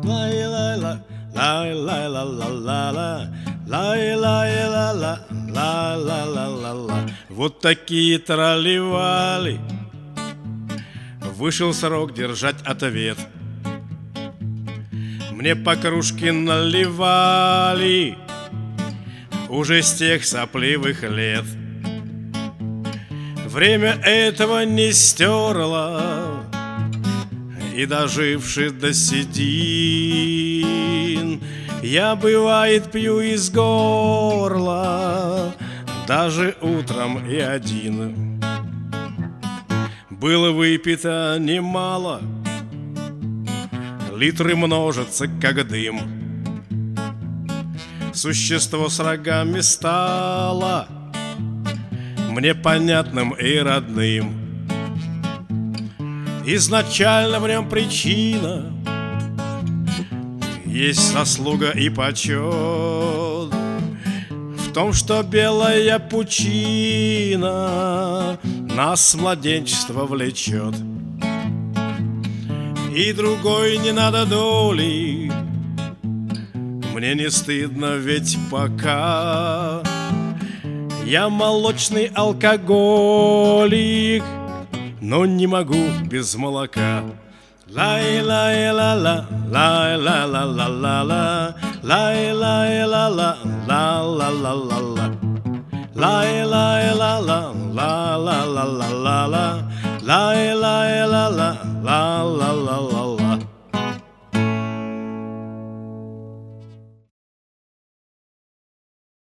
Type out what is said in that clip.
Лай-лай-ла, лай-лай-ла-ла-ла-ла, лай-лай-ла-ла, ла-ла-ла-ла-ла. Вот такие тролливали. Вышел срок держать ответ. Мне по кружке наливали уже с тех сопливых лет. Время этого не стерло и доживший до седин. Я, бывает, пью из горла даже утром и один. Было выпито немало, литры множатся, как дым. Существо с рогами стало мне понятным и родным. Изначально в нем причина, есть заслуга и почет в том, что белая пучина нас с младенчества влечет. И другой не надо доли, мне не стыдно, ведь пока я молочный алкоголик, но не могу без молока. Лай-лай-ла-ла, лай-ла-ла-ла-ла-ла, лай-лай-ла-ла, ла-ла-ла-ла-ла, лай-лай-ла-ла, ла-ла-ла-ла-ла, лай